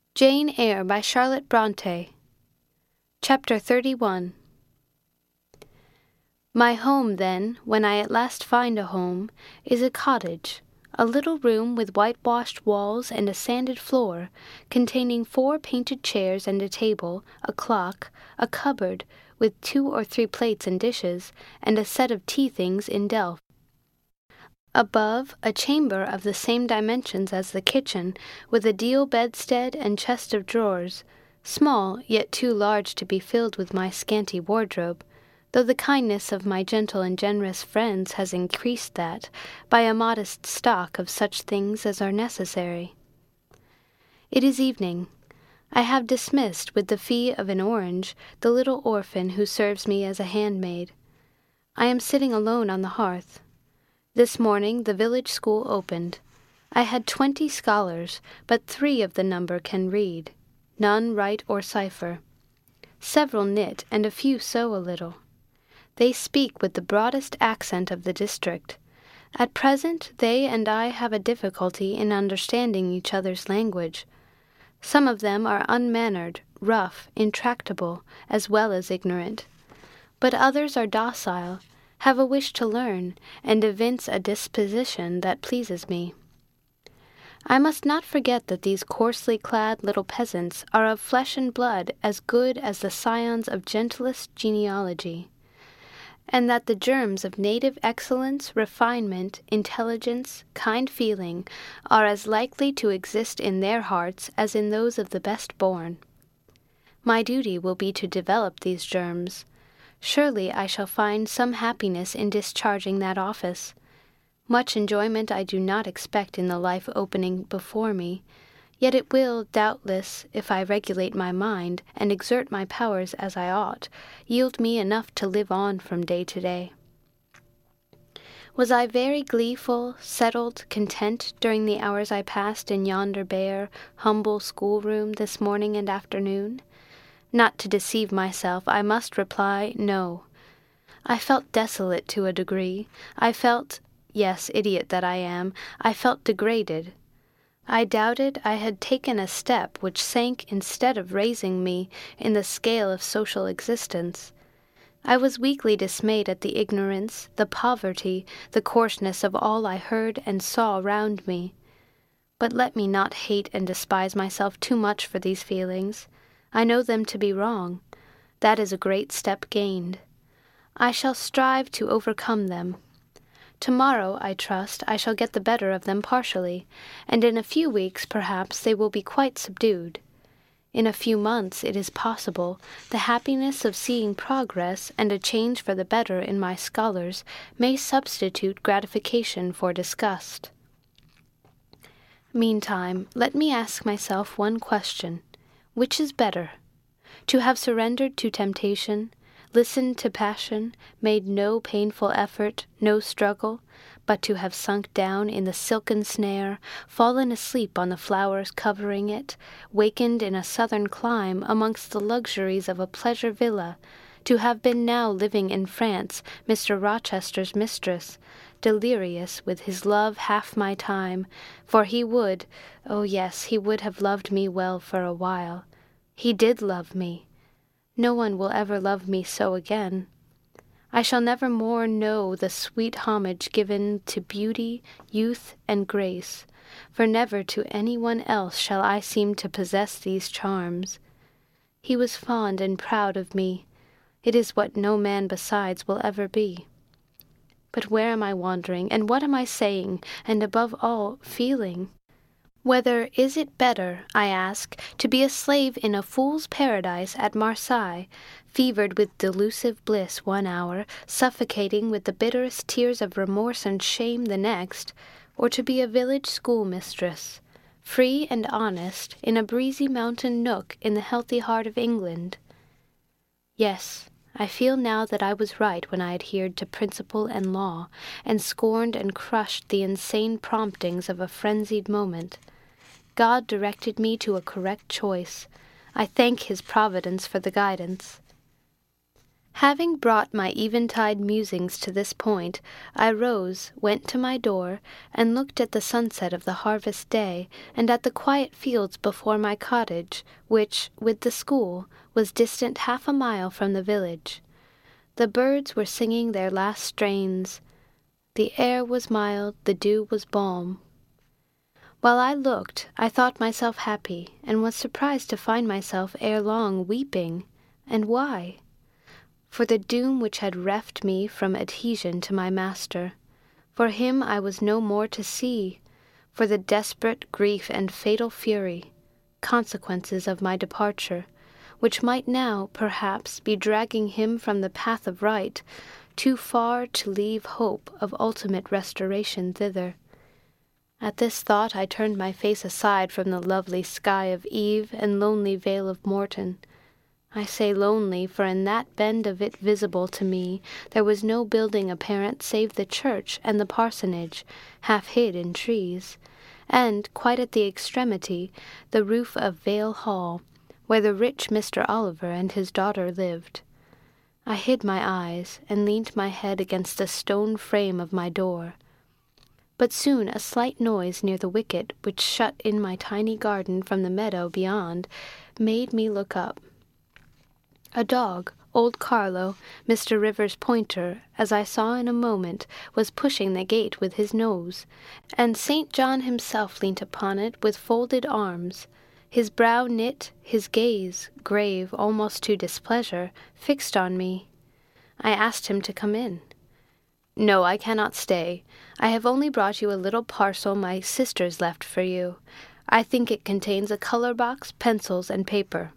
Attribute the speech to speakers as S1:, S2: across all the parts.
S1: Jane Eyre by Charlotte Brontë. Chapter 31. My home, then, when I at last find a home, is a cottage, a little room with whitewashed walls and a sanded floor, containing 4 painted chairs and a table, a clock, a cupboard with 2 or 3 plates and dishes, and a set of tea-things in delf. Above, a chamber of the same dimensions as the kitchen, with a deal bedstead and chest of drawers, small, yet too large to be filled with my scanty wardrobe, though the kindness of my gentle and generous friends has increased that, by a modest stock of such things as are necessary. It is evening. I have dismissed, with the fee of an orange, the little orphan who serves me as a handmaid. I am sitting alone on the hearth. This morning the village school opened. I had 20 scholars, but 3 of the number can read. None write or cipher. Several knit, and a few sew a little. They speak with the broadest accent of the district. At present they and I have a difficulty in understanding each other's language. Some of them are unmannered, rough, intractable, as well as ignorant. But others are docile, have a wish to learn, and evince a disposition that pleases me. I must not forget that these coarsely clad little peasants are of flesh and blood as good as the scions of gentlest genealogy, and that the germs of native excellence, refinement, intelligence, kind feeling are as likely to exist in their hearts as in those of the best born. My duty will be to develop these germs. Surely I shall find some happiness in discharging that office. Much enjoyment I do not expect in the life opening before me, yet it will, doubtless, if I regulate my mind and exert my powers as I ought, yield me enough to live on from day to day. Was I very gleeful, settled, content during the hours I passed in yonder bare, humble schoolroom this morning and afternoon? Not to deceive myself, I must reply, no. I felt desolate to a degree. I felt, yes, idiot that I am, I felt degraded. I doubted I had taken a step which sank instead of raising me in the scale of social existence. I was weakly dismayed at the ignorance, the poverty, the coarseness of all I heard and saw round me. But let me not hate and despise myself too much for these feelings. I know them to be wrong. That is a great step gained. I shall strive to overcome them. Tomorrow, I trust, I shall get the better of them partially, and in a few weeks, perhaps, they will be quite subdued. In a few months, it is possible, the happiness of seeing progress and a change for the better in my scholars may substitute gratification for disgust. Meantime, let me ask myself one question. Which is better? To have surrendered to temptation, listened to passion, made no painful effort, no struggle, but to have sunk down in the silken snare, fallen asleep on the flowers covering it, wakened in a southern clime amongst the luxuries of a pleasure villa, to have been now living in France, Mr. Rochester's mistress, delirious with his love half my time, for he would, oh yes, he would have loved me well for a while. He did love me. No one will ever love me so again. I shall never more know the sweet homage given to beauty, youth, and grace, for never to any one else shall I seem to possess these charms. He was fond and proud of me. It is what no man besides will ever be. But where am I wandering, and what am I saying, and above all, feeling? Whether is it better, I ask, to be a slave in a fool's paradise at Marseilles, fevered with delusive bliss one hour, suffocating with the bitterest tears of remorse and shame the next, or to be a village schoolmistress, free and honest, in a breezy mountain nook in the healthy heart of England? Yes, I feel now that I was right when I adhered to principle and law, and scorned and crushed the insane promptings of a frenzied moment. God directed me to a correct choice. I thank His providence for the guidance. Having brought my eventide musings to this point, I rose, went to my door, and looked at the sunset of the harvest day, and at the quiet fields before my cottage, which, with the school, was distant 1/2 mile from the village. The birds were singing their last strains. The air was mild, the dew was balm. While I looked, I thought myself happy, and was surprised to find myself ere long weeping. And why? For the doom which had reft me from adhesion to my master. For him I was no more to see. For the desperate grief and fatal fury, consequences of my departure, which might now, perhaps, be dragging him from the path of right, too far to leave hope of ultimate restoration thither. At this thought I turned my face aside from the lovely sky of eve and lonely vale of Morton. I say lonely, for in that bend of it visible to me there was no building apparent save the church and the parsonage, half hid in trees, and, quite at the extremity, the roof of Vale Hall, where the rich Mr. Oliver and his daughter lived. I hid my eyes, and leaned my head against the stone frame of my door. But soon a slight noise near the wicket, which shut in my tiny garden from the meadow beyond, made me look up. A dog, old Carlo, Mr. Rivers' pointer, as I saw in a moment, was pushing the gate with his nose, and St. John himself leant upon it with folded arms, his brow knit, his gaze, grave almost to displeasure, fixed on me. I asked him to come in. "No, I cannot stay. I have only brought you a little parcel my sisters left for you. I think it contains a color box, pencils, and paper."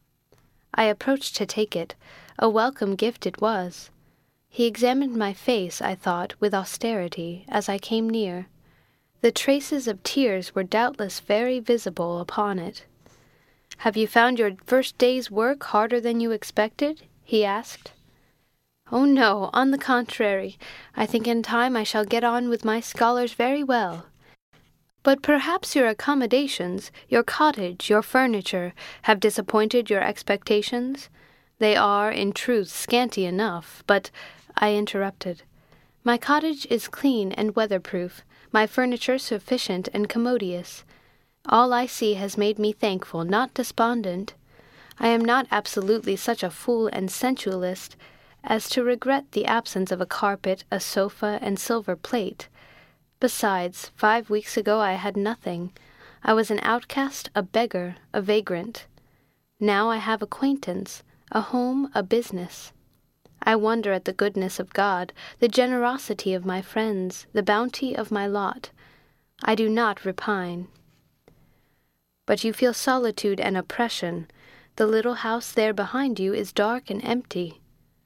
S1: I approached to take it. A welcome gift it was. He examined my face, I thought, with austerity, as I came near. The traces of tears were doubtless very visible upon it. "Have you found your first day's work harder than you expected?" he asked. "Oh, no, on the contrary. I think in time I shall get on with my scholars very well. But perhaps your accommodations, your cottage, your furniture, have disappointed your expectations? They are, in truth, scanty enough, but—" I interrupted. "My cottage is clean and weatherproof, my furniture sufficient and commodious. All I see has made me thankful, not despondent. I am not absolutely such a fool and sensualist as to regret the absence of a carpet, a sofa, and silver plate. Besides, 5 weeks ago I had nothing. I was an outcast, a beggar, a vagrant. Now I have acquaintance, a home, a business. I wonder at the goodness of God, the generosity of my friends, the bounty of my lot. I do not repine." "But you feel solitude and oppression. The little house there behind you is dark and empty."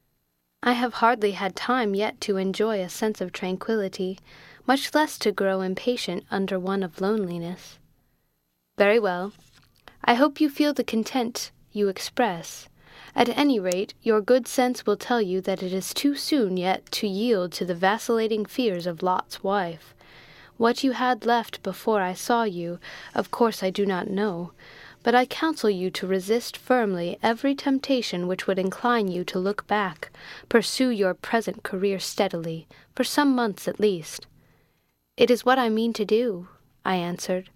S1: "I have hardly had time yet to enjoy a sense of tranquillity, much less to grow impatient under one of loneliness." "Very well. I hope you feel the content you express. At any rate, your good sense will tell you that it is too soon yet to yield to the vacillating fears of Lot's wife. What you had left before I saw you, of course I do not know, but I counsel you to resist firmly every temptation which would incline you to look back, pursue your present career steadily, for some months at least." "It is what I mean to do," I answered.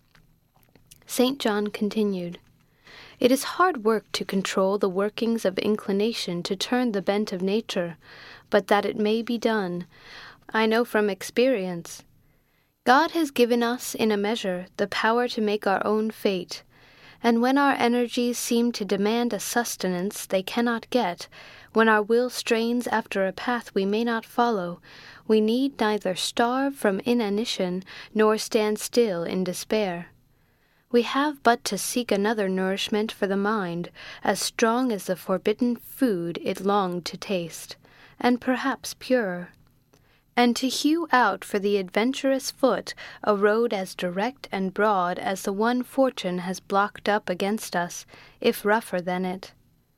S1: St. John continued, "It is hard work to control the workings of inclination to turn the bent of nature, but that it may be done, I know from experience. God has given us, in a measure, the power to make our own fate, and when our energies seem to demand a sustenance they cannot get, when our will strains after a path we may not follow, we need neither starve from inanition nor stand still in despair. We have but to seek another nourishment for the mind, as strong as the forbidden food it longed to taste, and perhaps purer, and to hew out for the adventurous foot a road as direct and broad as the one fortune has blocked up against us, if rougher than it.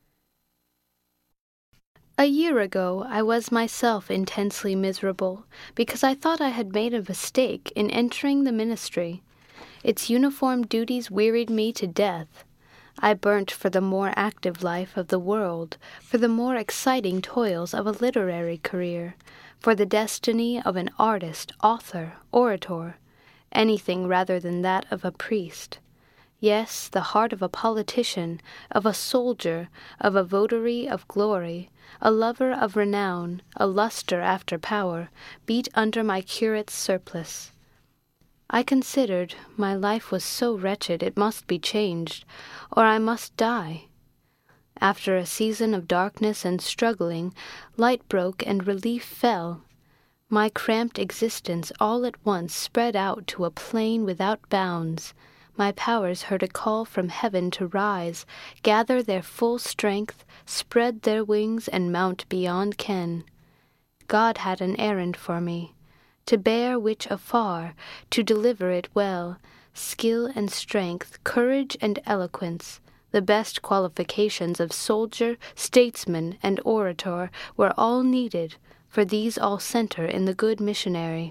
S1: A year ago I was myself intensely miserable, because I thought I had made a mistake in entering the ministry. Its uniform duties wearied me to death. I burnt for the more active life of the world, for the more exciting toils of a literary career, for the destiny of an artist, author, orator, anything rather than that of a priest. Yes, the heart of a politician, of a soldier, of a votary of glory, a lover of renown, a luster after power, beat under my curate's surplice. I considered my life was so wretched it must be changed, or I must die. After a season of darkness and struggling, light broke and relief fell. My cramped existence all at once spread out to a plain without bounds. My powers heard a call from heaven to rise, gather their full strength, spread their wings, and mount beyond ken. God had an errand for me, to bear which afar, to deliver it well, skill and strength, courage and eloquence, the best qualifications of soldier, statesman, and orator were all needed, for these all center in the good missionary.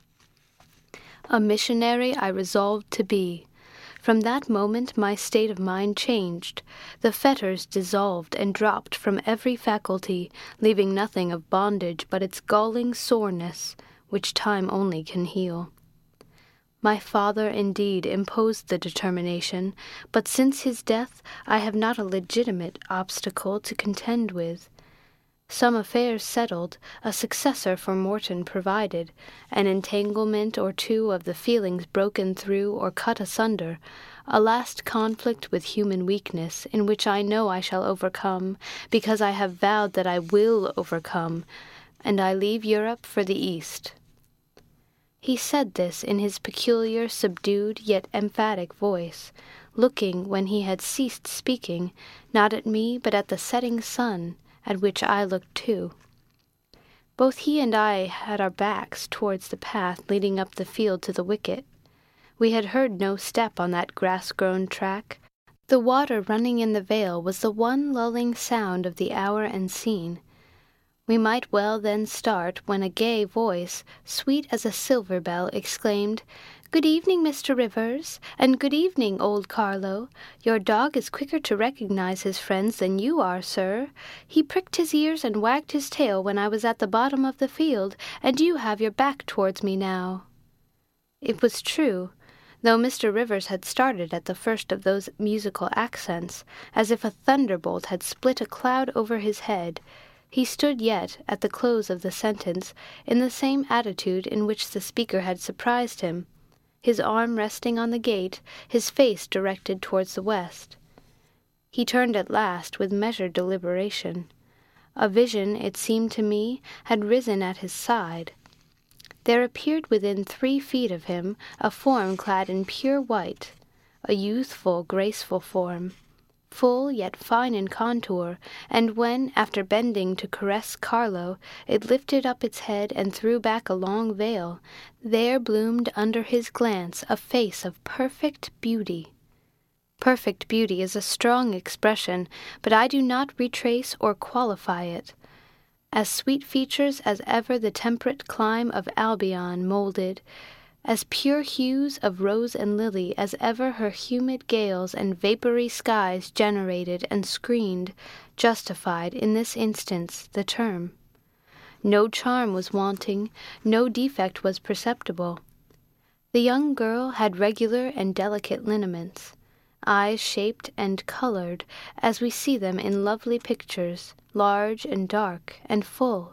S1: A missionary I resolved to be. From that moment my state of mind changed. The fetters dissolved and dropped from every faculty, leaving nothing of bondage but its galling soreness, which time only can heal. My father indeed imposed the determination, but since his death I have not a legitimate obstacle to contend with. Some affairs settled, a successor for Morton provided, an entanglement or two of the feelings broken through or cut asunder, a last conflict with human weakness, in which I know I shall overcome, because I have vowed that I will overcome, and I leave Europe for the East. He said this in his peculiar, subdued, yet emphatic voice, looking, when he had ceased speaking, not at me but at the setting sun, at which I looked too. Both he and I had our backs towards the path leading up the field to the wicket. We had heard no step on that grass-grown track. The water running in the vale was the one lulling sound of the hour and scene. We might well then start, when a gay voice, sweet as a silver bell, exclaimed, "Good evening, Mr. Rivers, and good evening, old Carlo. Your dog is quicker to recognize his friends than you are, sir. He pricked his ears and wagged his tail when I was at the bottom of the field, and you have your back towards me now." It was true, though Mr. Rivers had started at the first of those musical accents, as if a thunderbolt had split a cloud over his head. He stood yet, at the close of the sentence, in the same attitude in which the speaker had surprised him, his arm resting on the gate, his face directed towards the west. He turned at last with measured deliberation. A vision, it seemed to me, had risen at his side. There appeared within 3 feet of him a form clad in pure white, a youthful, graceful form, full yet fine in contour, and when, after bending to caress Carlo, it lifted up its head and threw back a long veil, there bloomed under his glance a face of perfect beauty. Perfect beauty is a strong expression, but I do not retrace or qualify it. As sweet features as ever the temperate clime of Albion moulded, as pure hues of rose and lily as ever her humid gales and vapory skies generated and screened, justified, in this instance, the term. No charm was wanting, no defect was perceptible. The young girl had regular and delicate lineaments, eyes shaped and colored as we see them in lovely pictures, large and dark and full.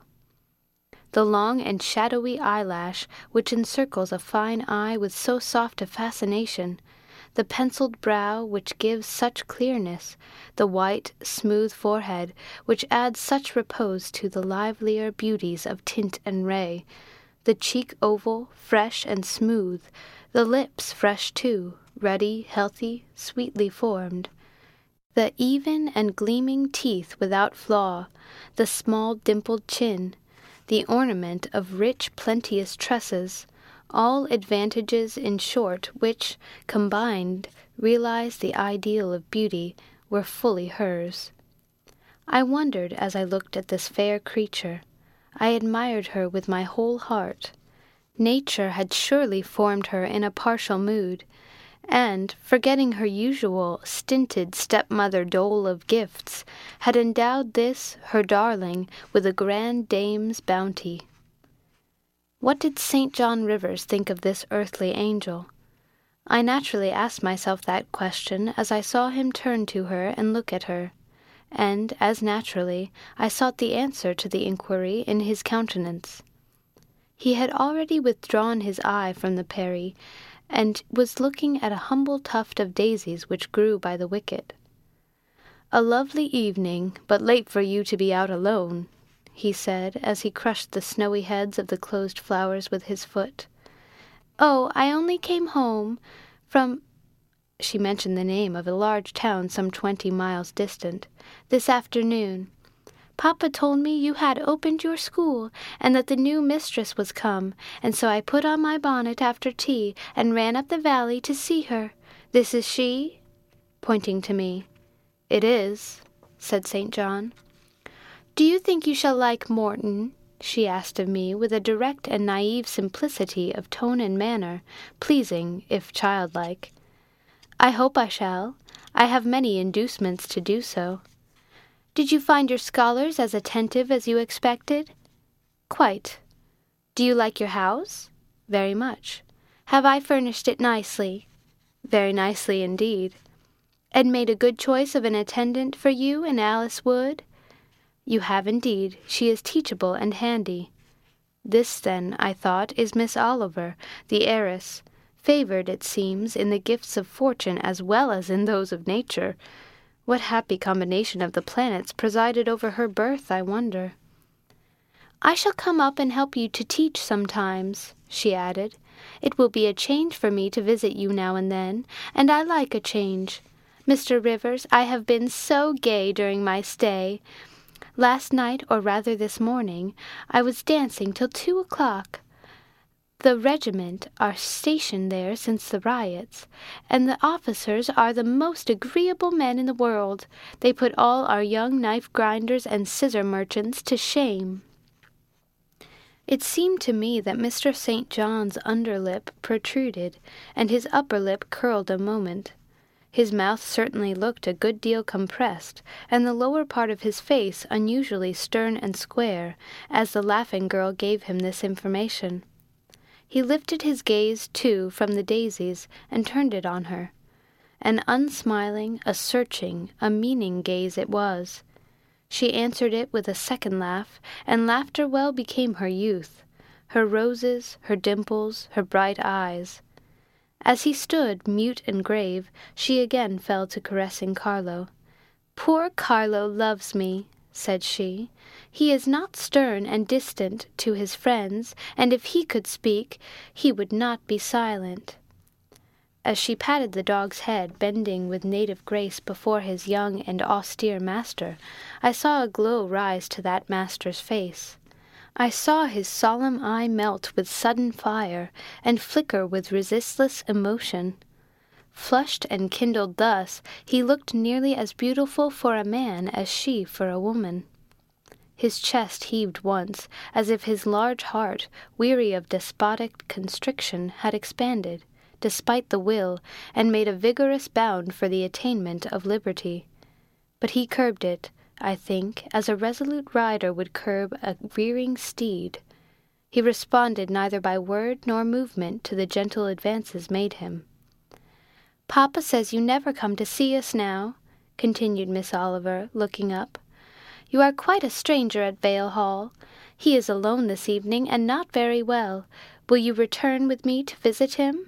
S1: The long and shadowy eyelash which encircles a fine eye with so soft a fascination, the penciled brow which gives such clearness, the white, smooth forehead which adds such repose to the livelier beauties of tint and ray, the cheek oval, fresh and smooth, the lips fresh too, ruddy, healthy, sweetly formed, the even and gleaming teeth without flaw, the small dimpled chin, the ornament of rich, plenteous tresses, all advantages, in short, which, combined, realize the ideal of beauty, were fully hers. I wondered as I looked at this fair creature. I admired her with my whole heart. Nature had surely formed her in a partial mood, and, forgetting her usual stinted stepmother dole of gifts, had endowed this, her darling, with a grand dame's bounty. What did St. John Rivers think of this earthly angel? I naturally asked myself that question as I saw him turn to her and look at her, and, as naturally, I sought the answer to the inquiry in his countenance. He had already withdrawn his eye from the Peri, and was looking at a humble tuft of daisies which grew by the wicket. "A lovely evening, but late for you to be out alone," he said, as he crushed the snowy heads of the closed flowers with his foot. "Oh, I only came home from—" she mentioned the name of a large town some 20 miles distant, "this afternoon. Papa told me you had opened your school, and that the new mistress was come, and so I put on my bonnet after tea and ran up the valley to see her. This is she?" pointing to me. "It is," said St. John. "Do you think you shall like Morton?" she asked of me with a direct and naive simplicity of tone and manner, pleasing, if childlike. "I hope I shall. I have many inducements to do so." "Did you find your scholars as attentive as you expected?" "Quite." "Do you like your house?" "Very much." "Have I furnished it nicely?" "Very nicely indeed." "And made a good choice of an attendant for you and Alice Wood?" "You have indeed. She is teachable and handy." This, then, I thought, is Miss Oliver, the heiress, favored, it seems, in the gifts of fortune as well as in those of nature. What happy combination of the planets presided over her birth, I wonder. "I shall come up and help you to teach sometimes," she added. "It will be a change for me to visit you now and then, and I like a change. Mr. Rivers, I have been so gay during my stay. Last night, or rather this morning, I was dancing till 2 o'clock. The regiment are stationed there since the riots, and the officers are the most agreeable men in the world. They put all our young knife-grinders and scissor merchants to shame." It seemed to me that Mr. St. John's underlip protruded, and his upper lip curled a moment. His mouth certainly looked a good deal compressed, and the lower part of his face unusually stern and square, as the laughing girl gave him this information. He lifted his gaze, too, from the daisies, and turned it on her. An unsmiling, a searching, a meaning gaze it was. She answered it with a second laugh, and laughter well became her youth, her roses, her dimples, her bright eyes. As he stood, mute and grave, she again fell to caressing Carlo. "Poor Carlo loves me," said she. "He is not stern and distant to his friends, and if he could speak, he would not be silent." As she patted the dog's head, bending with native grace before his young and austere master, I saw a glow rise to that master's face. I saw his solemn eye melt with sudden fire, and flicker with resistless emotion. Flushed and kindled thus, he looked nearly as beautiful for a man as she for a woman. His chest heaved once, as if his large heart, weary of despotic constriction, had expanded, despite the will, and made a vigorous bound for the attainment of liberty. But he curbed it, I think, as a resolute rider would curb a rearing steed. He responded neither by word nor movement to the gentle advances made him. "Papa says you never come to see us now," continued Miss Oliver, looking up. "You are quite a stranger at Vale Hall. He is alone this evening, and not very well. Will you return with me to visit him?"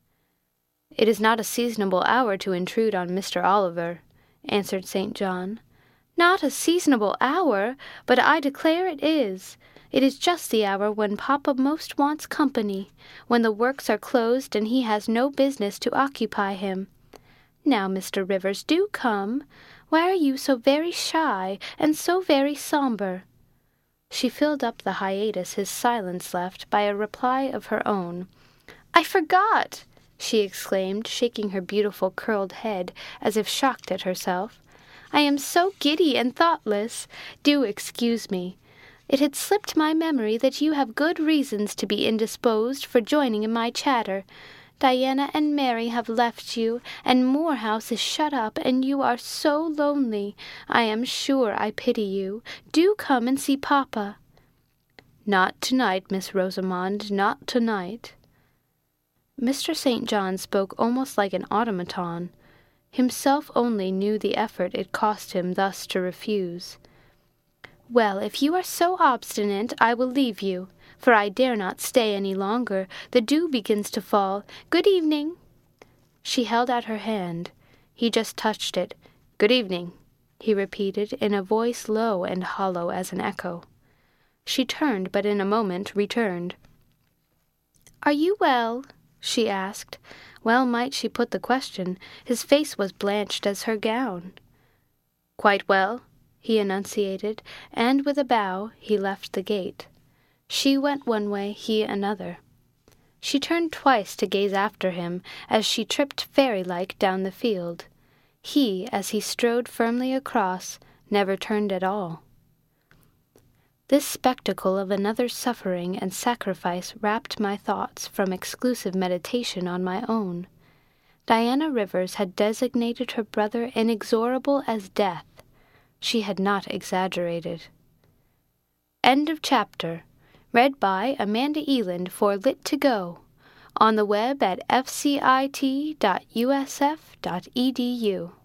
S1: "It is not a seasonable hour to intrude on Mr. Oliver," answered St. John. "Not a seasonable hour, but I declare it is. It is just the hour when Papa most wants company, when the works are closed and he has no business to occupy him. Now, Mr. Rivers, do come. Why are you so very shy and so very sombre?" She filled up the hiatus his silence left by a reply of her own. "I forgot!" she exclaimed, shaking her beautiful curled head as if shocked at herself. "I am so giddy and thoughtless. Do excuse me. It had slipped my memory that you have good reasons to be indisposed for joining in my chatter. Diana and Mary have left you, and Moor House is shut up, and you are so lonely. I am sure I pity you. Do come and see papa." "Not tonight, Miss Rosamond, not tonight." Mr. St. John spoke almost like an automaton. Himself only knew the effort it cost him thus to refuse. "Well, if you are so obstinate, I will leave you, for I dare not stay any longer. The dew begins to fall. Good evening." She held out her hand. He just touched it. "Good evening," he repeated, in a voice low and hollow as an echo. She turned, but in a moment returned. "Are you well?" she asked. Well might she put the question. His face was blanched as her gown. "Quite well," he enunciated, and with a bow he left the gate. She went one way, he another. She turned twice to gaze after him as she tripped fairy-like down the field. He, as he strode firmly across, never turned at all. This spectacle of another's suffering and sacrifice rapt my thoughts from exclusive meditation on my own. Diana Rivers had designated her brother inexorable as death. She had not exaggerated. End of chapter. Read by Amanda Eland for Lit2Go. On the web at fcit.usf.edu.